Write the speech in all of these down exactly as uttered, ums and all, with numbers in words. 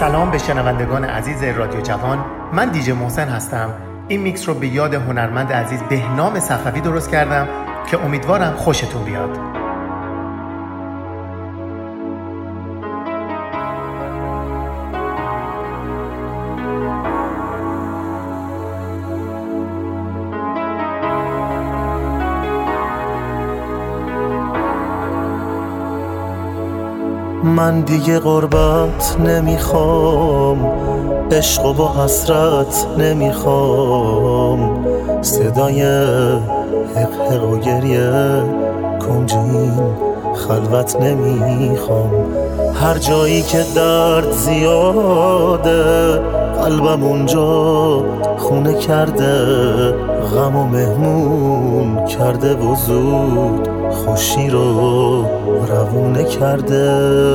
سلام به شنوندگان عزیز رادیو جوان. من دیجی محسن هستم. این میکس رو به یاد هنرمند عزیز بهنام صفوی درست کردم که امیدوارم خوشتون بیاد. من دیگه غربت نمیخوام، عشق و با حسرت نمیخوام، صدای حق حق و گریه کنج این خلوت نمیخوام. هر جایی که درد زیاده قلبم اونجا خونه کرده، غم و مهمون کرده و زود خوشی رو روونه کرده.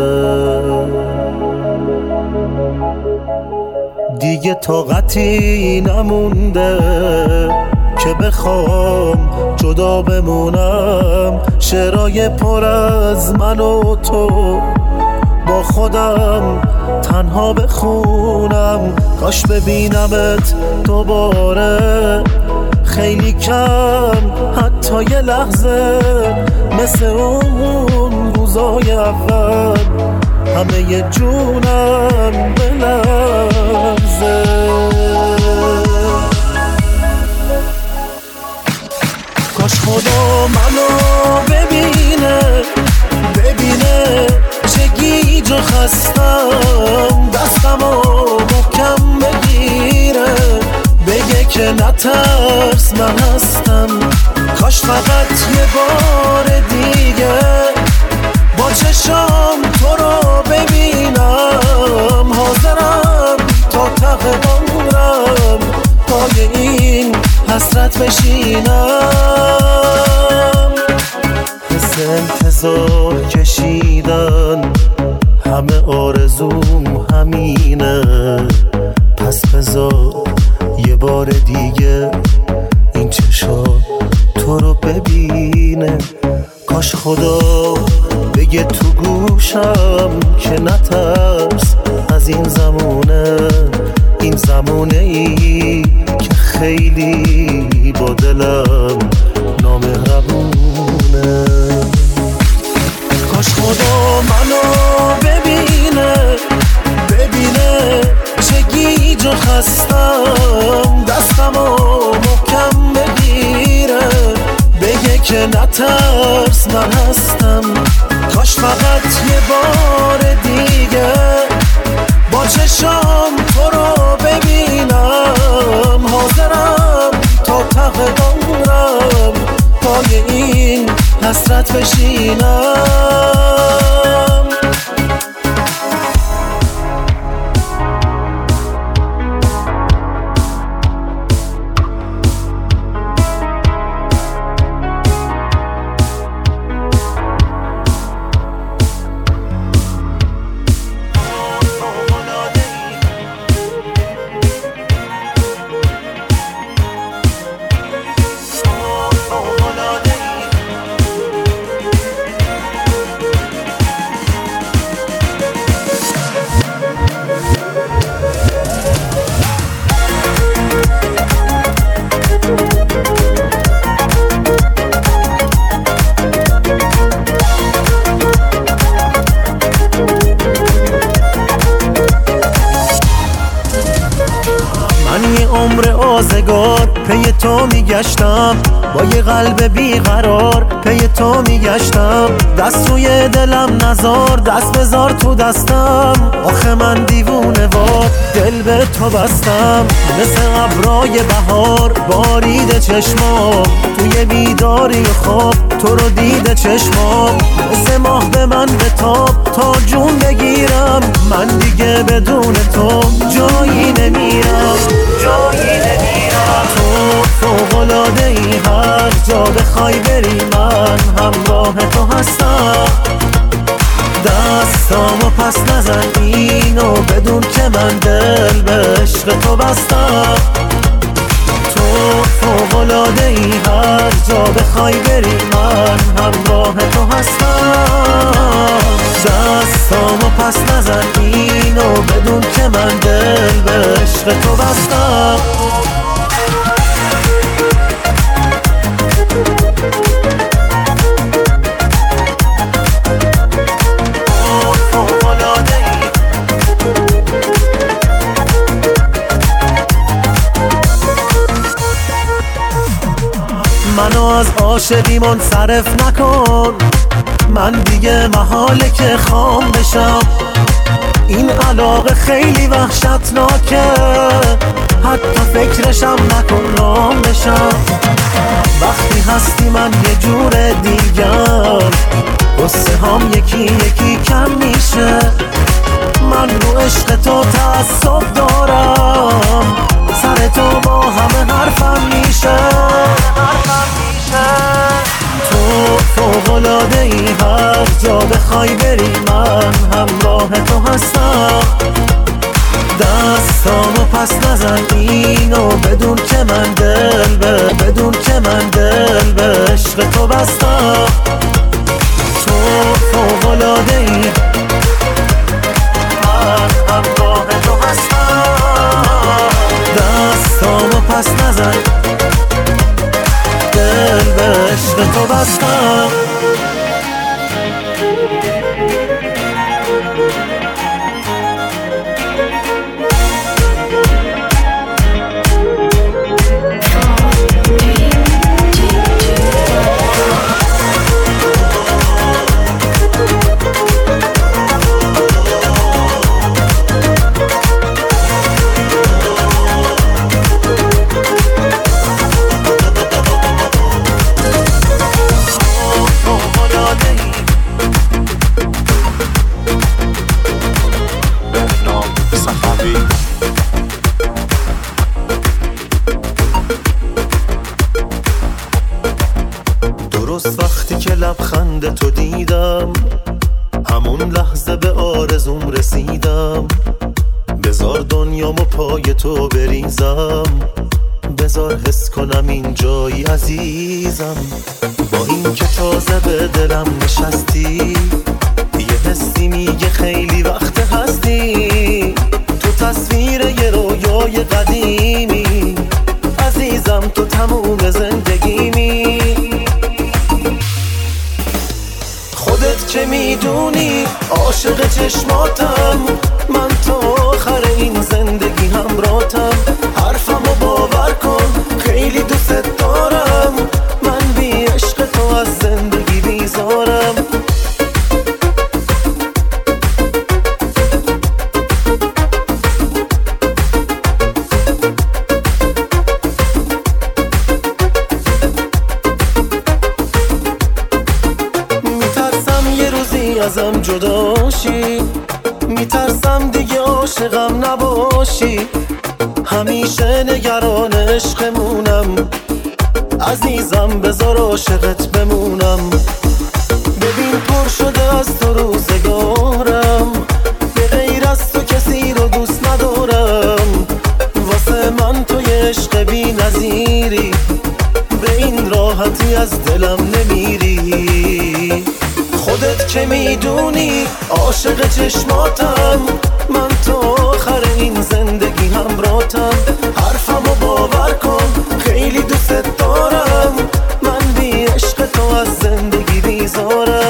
دیگه طاقتی نمونده که بخوام جدا بمونم، شعرهای پر از من و تو با خودم تنها بخونم. کاش ببینمت دوباره خیلی کم، حتی یه لحظه، مثل اون روزای اول همه ی جونم بلرزه. کاش خدا منو ببینه، ببینه چه گیج و خستم، دستمو محکم بگیره، بگه که نترس من هستم. کاش فقط یه بار دیگه با چشام تو رو ببینم، حاضرم تا ته عمرم پای این حسرت بشینم. حس انتظار کشیدن همه آرزوم همینه، پس بذار یه بار دیگه این چشا تو رو ببینه. کاش خدا بگه تو گوشم که نترس از این زمونه، این زمونه ای که خیلی با دلم نامهربونه. کاش خدا منو ببینه، ببینه چه گیج و خستم، دستمو محکم بگیره، بگه که نترس من هستم. کاش فقط یه بار دیگه با چشام تو رو ببینم، حاضرم تا ته عمرم پای این حسرت بشینم. عمر آزگار پی تو میگشتم، با یه قلب بیقرار پی تو میگشتم. دست روی دلم نزار، دست بذار تو دستم، آخه من دیوونه وار دل به تو بستم. مثل ابرای بهار بارید چشمام، توی بیداری خواب تو رو دیده چشمام. مثل ماه به من بتاب تا جون بگیرم، من دیگه بدون تو جایی نمیرم، جایی نمیرم. تو فوق‌العاده ای، هر جا بخوای بری من همراه تو هستم. دستامو پس نزن اینو بدون که من دل به عشق تو بستم. تو فوق‌العاده ای، هر جا بخوای بری من همراه تو هستم. دستامو پس نزن اینو اینو بدون که من دل به عشق تو بستم. منو از عاشقی منصرف نکن، من دیگه محاله که خام بشم. این علاقه خیلی وحشتناکه، حتی فکرشم نکن رام بشم. وقتی هستی من یه جور دیگر، قصه هم یکی یکی کم میشه. من رو عشق تو تعصب دارم، سر تو با همه حرفم میشه. تو فوق‌العاده ای، هر جا بخوای بری من همراه تو هستم. دستامو پس نزن اینو بدون که من دل به بدون که من دل به عشق تو بستم. تو فوق‌العاده ای، من همراه تو هستم. دستامو پس نزن، دل به عشق تو بستم. درست وقتی که لبخند تو دیدم، همون لحظه به آرزوم رسیدم. بذار دنیامو پای تو بریزم، بذار حس کنم این جایی عزیزم. با این که تازه به دلم نشستی، یه حسی میگه خیلی وقت هستی. تو تصویر یه رویای قدیمی، عزیزم تو تموم زندگیمی. خودت که میدونی عاشق چشماتم، من تا آخر این زندگی همراهتم. حرفمو باور کن خیلی دوست دارم، من بی عشق تو از زندگی بیزارم. ازم جداشی، میترسم دیگه عاشقم نباشی. همیشه نگران عشقمونم، عزیزم بذار عاشقت بمونم. ببین پر شده از تو روزگارم، به غیر از تو کسی رو دوست ندارم. واسه من تو یه عشق بی نظیری، به این راحتی از دلم نمیری. خودت که میدونی عاشق چشماتم، من تا آخر این زندگی همراهتم. حرفمو باور کن خیلی دوست دارم، من بی عشق تو از زندگی بیزارم.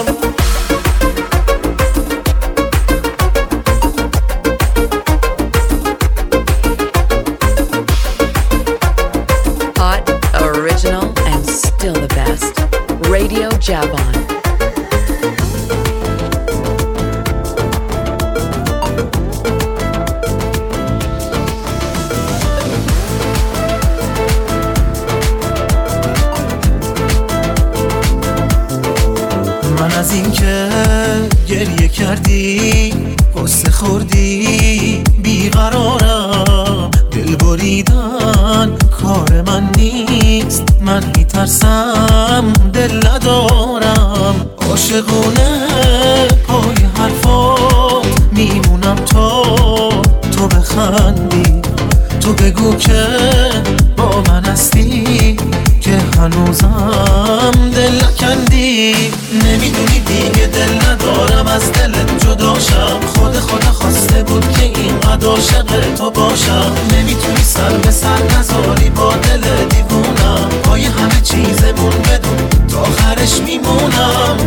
Hot, original and still the best. Radio Javon. از این که گریه کردی، قصه خوردی، بیقرارم. دل بریدن کار من نیست، من میترسم دل ندارم. عاشقونه پای حرفات میمونم تا تو بخندی. تو بگو که با من هستی، که هنوزم دل نکندی. نمیدونی دیگه دل ندارم از دلت جداشم. خود خدا خواسته بود که عاشق تو باشم. نمیتونی سر به سر نذاری با دل دیوونم، پای همه چیزمون بدون تا آخرش میمونم.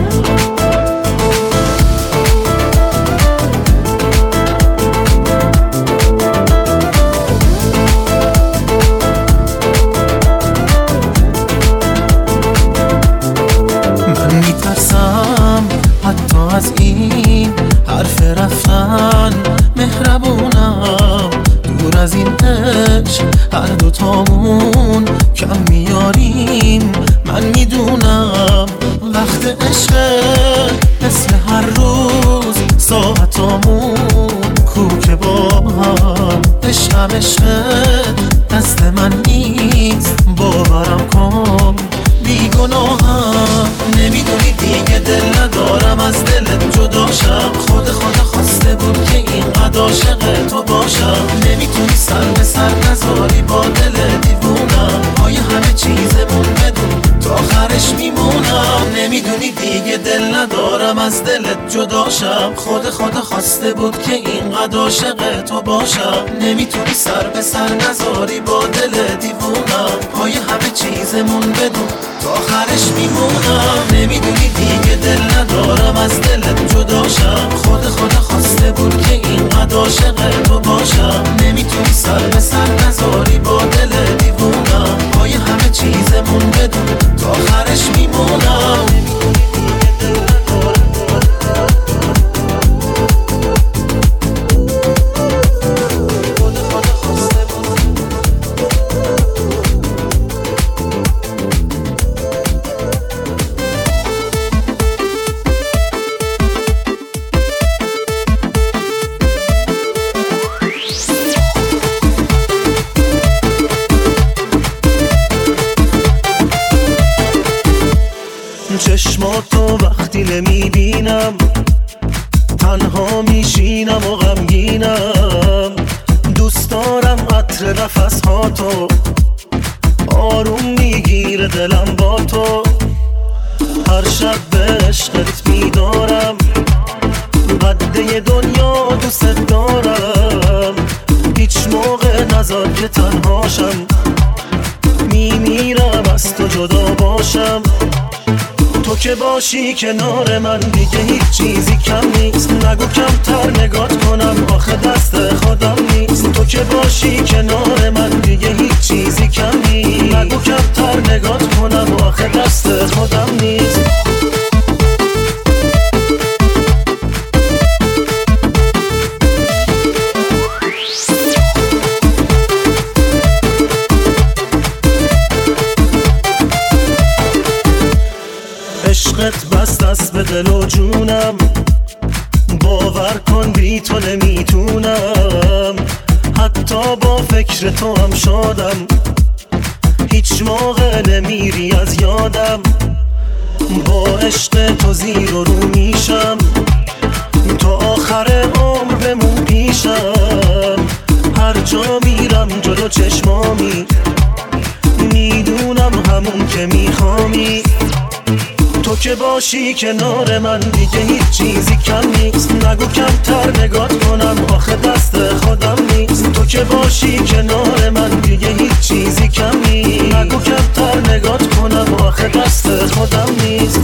من میترسم حتی از این حرف رفتن، مهربونم دور از این عشق هر دوتامون کم میاریم. من میدونم وقت عشق مثل هر روز ساعتامون کوکه با هم. عشقم عشق دست من نیست باورم کن، بیگناهم. نمیدونی دیگه دل ندارم از دلت جداشم، خود خدا خواسته بود که اینقدر عاشق تو باشم. نمیتونی سر به سر نذاری با دل دیوونم، پای همه چیزمون بدون تا آخرش میمونم. نمیدونی دیگه دل ندارم از دلت جداشم، خود خدا خواسته بود که اینقدر عاشق تو باشم. نمیتونی سر به سر نذاری با دل دیوونم، پای همه چیزمون بدون تا آخرش میمونم. نمیدونی دیگه دل ندارم از دلت جداشم، خود خدا خواسته بود که اینقدر عاشق تو باشم. نمیتونی سر به سر نذاری با دل دیوونم، پای همه چیزمون بدون تا آخرش میمونم. چشماتو وقتی نمیبینم تنها میشینم و غمگینم. دوست دارم عطر نفسهاتو، آروم میگیره دلم با تو. هر شب به عشقت میدارم، قده دنیا دوست دارم. هیچ موقع نذار که تنهاشم، میمیرم از تو جدا باشم. تو که باشی کنار من دیگه هیچ چیزی کم نیست. نگو کمتر نگات کنم آخه دست خودم نیست. تو که باشی کنار من دیگه هیچ چیزی کم نیست. نگو کمتر نگات کنم آخه دست خودم نیست. عشقت بست دست به دل و جونم، باور کن بی تو نمیتونم. حتی با فکر تو هم شادم، هیچ موقع نمیری از یادم. با عشق تو زیر و رو میشم، تا آخر عمر بمون پیشم. هر جا میرم جلو چشمامی، میدونم همون که میخوامی. تو که باشی کنار من دیگه هیچ چیزی کم نیست. نگو کمتر نگات کنم آخه دست خودم نیست. تو که باشی کنار من دیگه هیچ چیزی کم نیست. نگو کمتر نگات کنم آخه دست خودم نیست.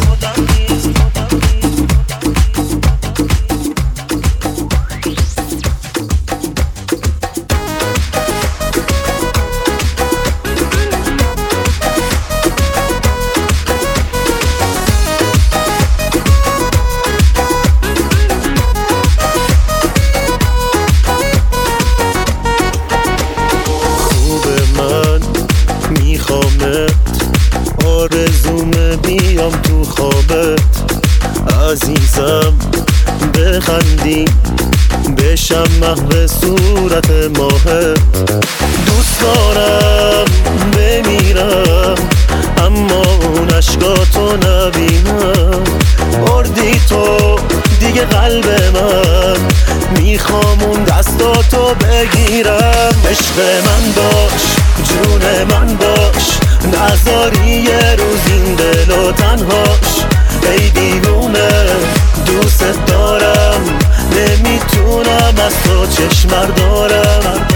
آرزومه بیام تو خوابت عزیزم، بخندی بشم محو صورت ماهت. دوست دارم بمیرم اما اون عشقاتو نبینم. بردی تو دیگه قلب من، میخوام اون دستاتو بگیرم. عشق من باش، جون من باش، نذاری یه روز این دل و تنهاش. ای دیوونه دوست دارم، نمیتونم از تو چشم دارم.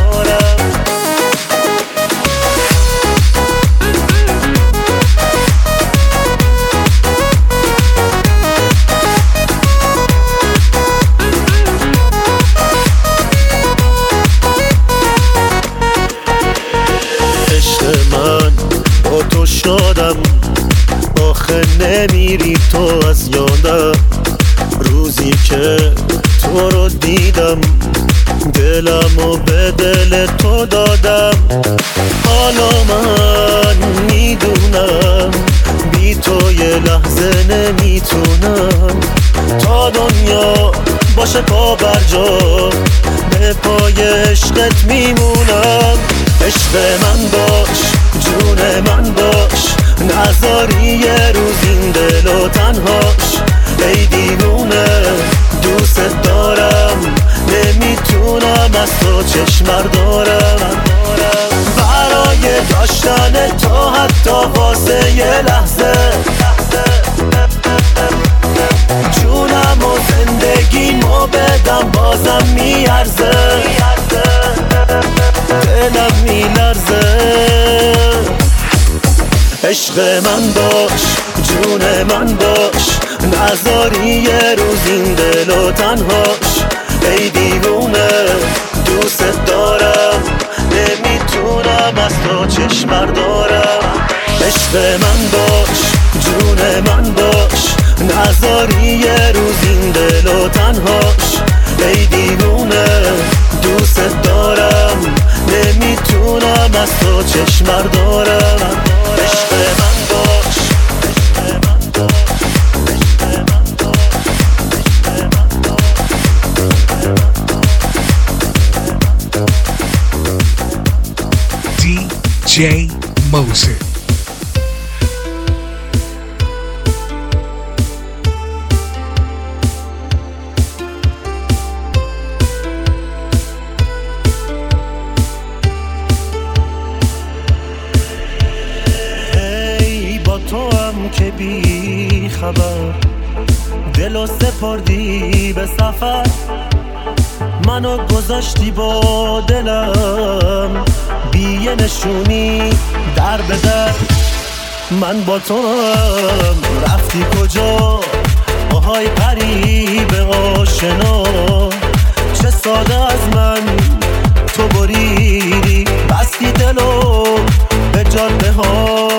من با تو شادم، آخه نمیری تو از یادم. روزی که تو رو دیدم دلمو به دل تو دادم. حالا من میدونم بی تو یه لحظه نمیتونم. تا دنیا باشه پا بر جا به پای عشقت میمونم. عشق من باش، جون من باش، نذاری یه روز این دل و تنهاش. ای دیوونه دوست دارم، نمیتونم از تو چشم بردارم. برای داشتن تو حتی واسه یه لحظه جونم و زندگیمو بدم بازم میارزه. دلم میلرزه. عشق من باش، جون من باش، نذاری یه روز این دل و تنهاش. ای دیوونه دوست دارم، نمیتونم از تو چشم بردارم. عشق من باش، جون من باش، نذاری یه روز این دل و تنهاش. ای دیوونه دوست دارم، نمیتونم از تو چشم بردارم. عشق من باش، عشق من باش، عشق من باش، عشق من باش. دی جی Moses. که بی خبر دلو سپردی به سفر، منو گذاشتی با دلم بی یه نشونی در به در. من با تو هم رفتی کجا، آهای قریب آشنا. چه ساده از من تو بریدی، بستی دلو به جاده ها.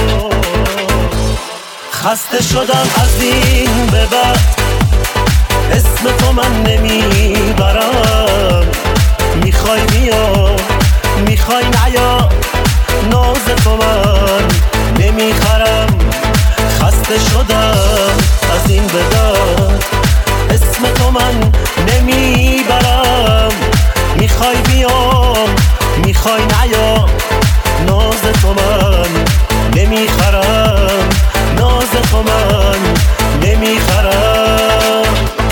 خسته شدم از این به بعد، اسم تو من نمیبرم. میخوای بیا، میخوای نیا، ناز تو من نمیخرم. خسته شدم از این به بعد، اسم تو من نمیبرم. میخوای بیا، میخوای نیا، ناز تو من نمیخرم. ناز تو من نمیخرم.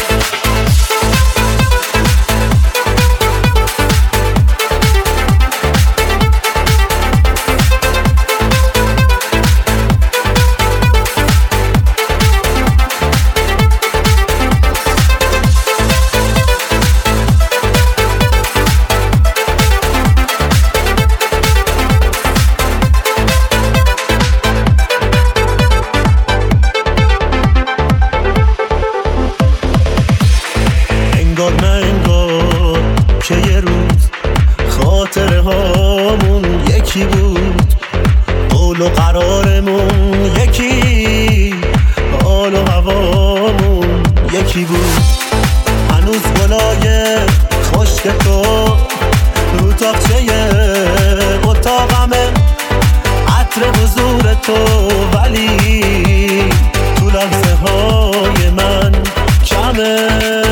قول و قرارمون یکی، حال و هوامون یکی بود. هنوز گلای خشک تو رو تاقچه اتاقمه، عطر حضور تو ولی تو لحظه های من کمه.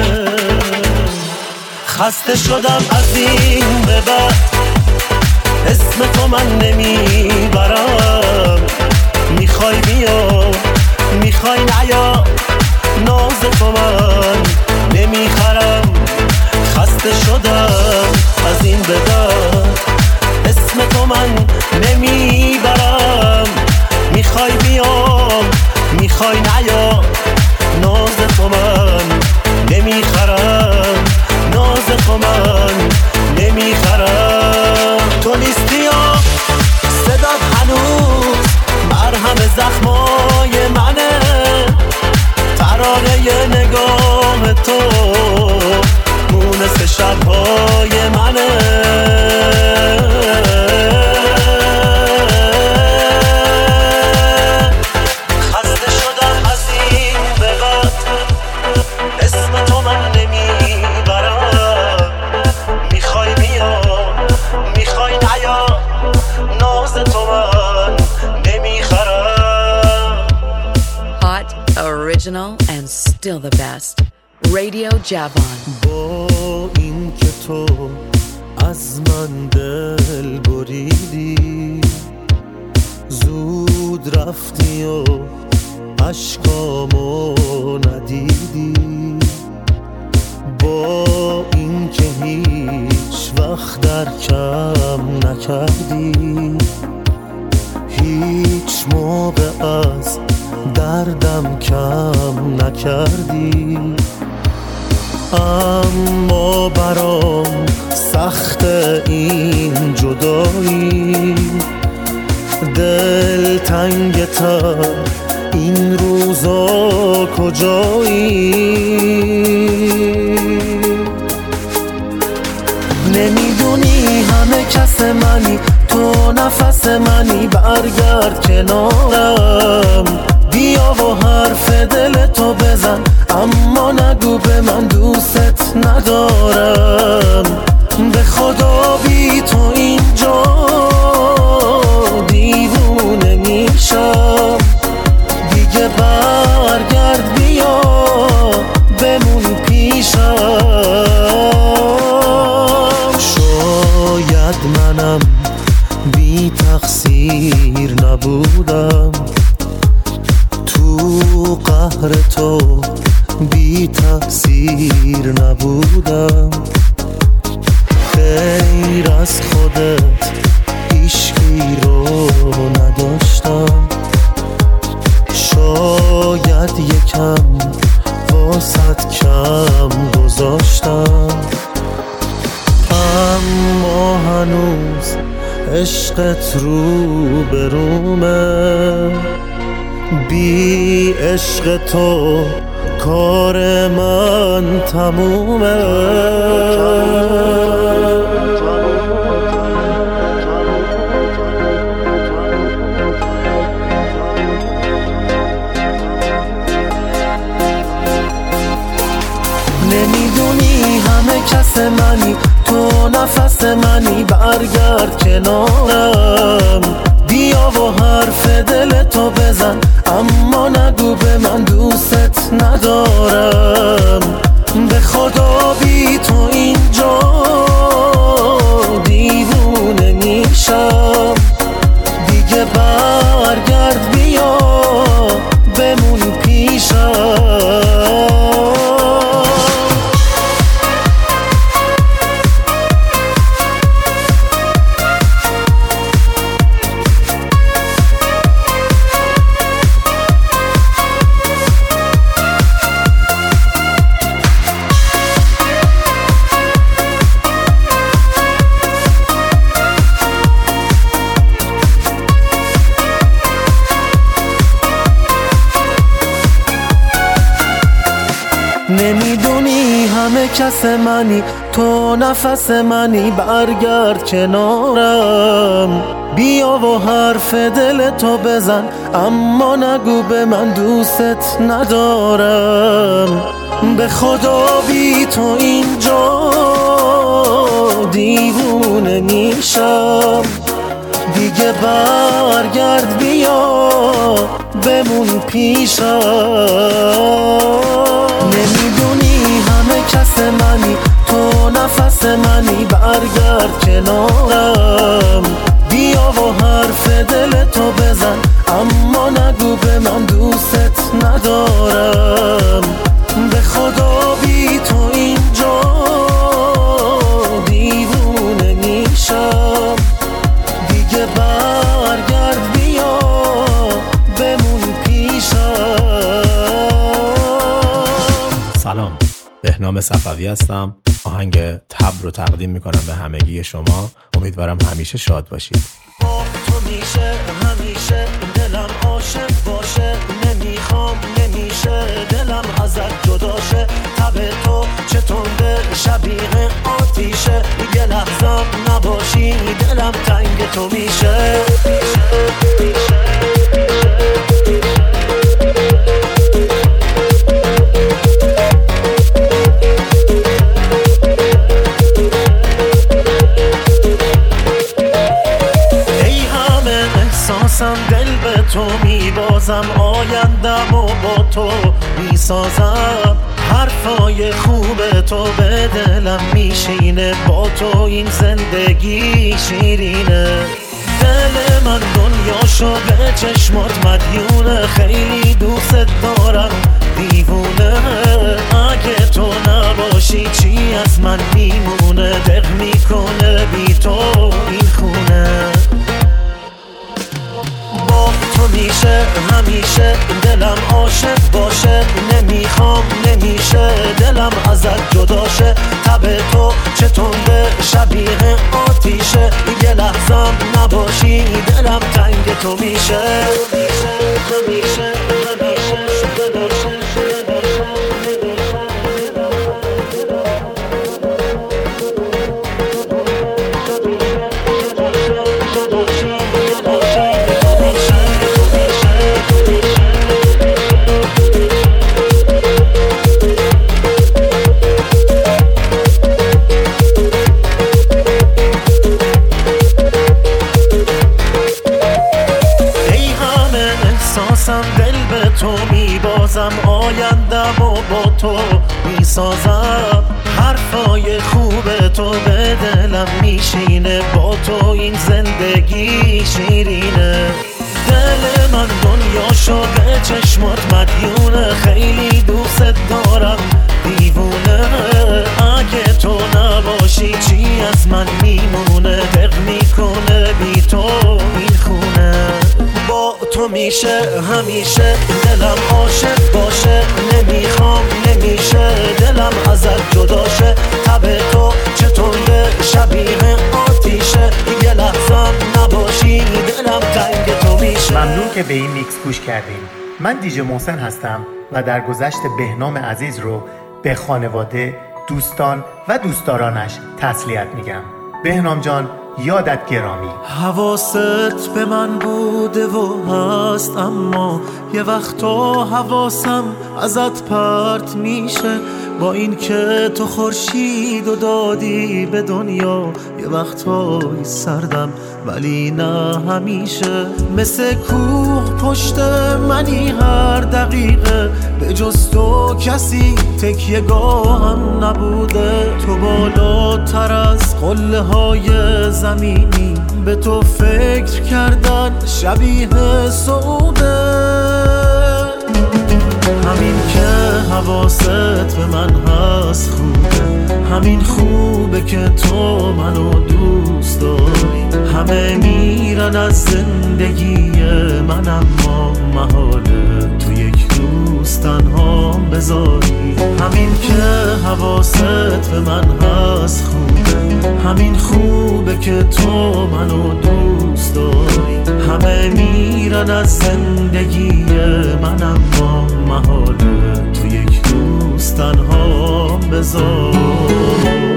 خسته شدم از این به بعد، اسم تو من نمیبرم. میخوای بیا، میخوای نیا، ناز تو من نمیخرم. خسته شدم از این به بعد، اسم تو من نمیبرم. میخوای بیا، میخوای نیا، ناز تو من نمیخرم. ناز تو من ترانه ی نگاه تو مونس شبهای منه. خسته شدم از این به بعد اسم تو من نمیبرم. میخوای بیا میخوای نیا ناز تو من نمیخرم. Hot, original, and still the best. Radio Javon. با این که تو از من دل بریدی، زود رفتی و عشقامو ندیدی. با این که هیچ وقت در کم نکردی، هیچ موقع از دردم کم نکردی. اما برام سخت این جدایی، دل تنگتر این روزا کجایی؟ نمیدونی همه کس منی، تو نفس منی، برگرد کنارم. بیا و حرف دل تو بزن، اما نگو به من دوست ندارم. به خدا بی تو اینجا دیوونه میشم. دیگه برگرد بیا بمون پیشم. شاید منم بی تقصیر نبودم، تو قهر تو بی تقصیر نبودم. غیر از خودت هیچکی رو نداشتم. شاید یکم واسط کم گذاشتم، اما هنوز عشقت رو به رومه. بی عشق تو کار من تمومه. نمیدونی همه کس منی، تو نفس منی، برگرد کنارم. بیا و حرف دل تو بزن، اما نگو به من دوست ندارم. به خدا بی تو اینجا دیوونه میشم. دیگه برگرد بیا بمون پیشم. نمیدونی همه کس منی، تو نفس منی، برگرد کنارم. بیا و حرف دل تو بزن، اما نگو به من دوست ندارم. به خدا بی تو اینجا دیوونه میشم. دیگه برگرد بیا بمون پیشم. نمیدونی همه کس منی، تو نفس منی، برگرد کنارم. بیا و حرف دل تو بزن، اما نگو به من دوست ندارم. به خدا بی تو اینجا دیوونه میشم. دیگه برگرد بیا بمون پیشم. سلام، بهنام بهنام صفوی هستم. آهنگ تبر رو تقدیم میکنم به همگی شما. امیدوارم همیشه شاد باشید. با تو میشه همیشه دلم عاشق باشه، نمیخوام نمیشه دلم ازت جداشه. تب تو چه تنده شبیه آتیشه، یه لحظم نباشی دلم تنگ تو میشه. احساسم دل به تو میبازم، آیندم و با تو میسازم. حرفای خوب تو به دلم میشینه، با تو این زندگی شیرینه. دل من دنیاشو به چشمات مدیونه، خیلی دوست دارم دیوونه. اگه تو نباشی چی از من میمونه، دق میکنه بی تو این خونه. با تو میشه همیشه دلم عاشق باشه، نمیخوام نمیشه دلم ازت جداشه. تب تو چه تنده شبیه آتیشه، یه لحظم نباشی دلم تنگ تو میشه. همیشه دل به تو میبازم، آیندم و با تو میسازم. حرفای خوب تو به دلم میشینه، با تو این زندگی شیرینه. دل من دنیاشو به چشمات مدیونه، خیلی دوست دارم دیوونه. اگه تو نباشی چی از من میمونه، دق میکنه بی تو این خونه. با تو میشه همیشه دلم عاشق باشه، نمیخوام نمیشه دلم ازت جداشه. تب تو چه تنده شبیه آتیشه، یه لحظم نباشی دلم تنگ تو میشه. ممنون که به این میکس گوش کردیم. من دیجی محسن هستم و در گذشت بهنام عزیز رو به خانواده، دوستان و دوستدارانش تسلیت میگم. بهنام جان یادت گرامی. حواست به من بوده و هست، اما یه وقتا حواسم ازت پرت میشه. با این که تو خورشید و دادی به دنیا، یه وقتایی سردم ولی نه همیشه. مثل کوه پشت منی هر دقیقه، به جز تو کسی تکیه گاهم نبوده. تو بالاتر از قله های زمینی، به تو فکر کردن شبیه سعوده. همین که حواست به من هست خوبه، همین خوبه که تو منو دوست داری. همه میرن از زندگی من، اما محاله تو یک روز تنها بذاری. همین که حواست به من هست خوبه، همین خوبه که تو منو دوست داری. همه میرن از زندگی من، اما محاله تو یک روز تنها بذاری.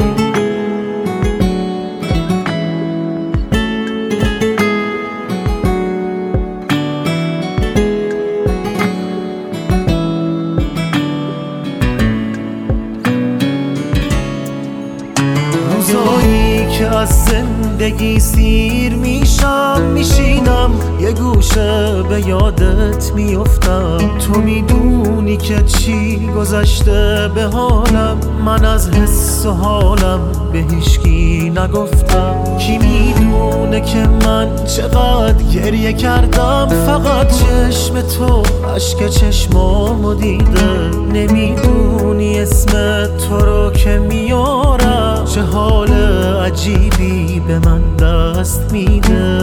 از زندگی سیر میشم، میشینم یه گوشه به یادت میافتم. تو میدونی که چی گذشته به حالم، من از حس و حالم به هیچکی نگفتم. کی میدونه که من چقدر گریه کردم، فقط چشم تو اشک چشمامو دیده. نمیدونی اسم تو رو که میارم، چه حال عجیبی به من دست میده.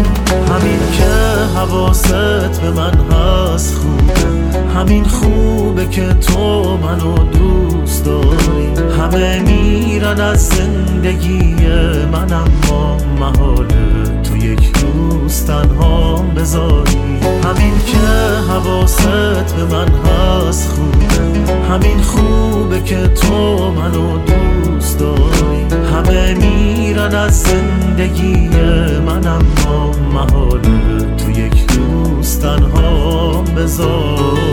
همین که حواست به من هست خوبه، همین خوب خوبه که تو منو دوست داری. همه میرن از زندگی من اما محاله تو یک روز تنها بذاری. همین که حواست به من هست خوبه، همین خوبه که تو منو دوست داری. همه میرن از زندگی من اما محاله تو یک روز تنها بذاری.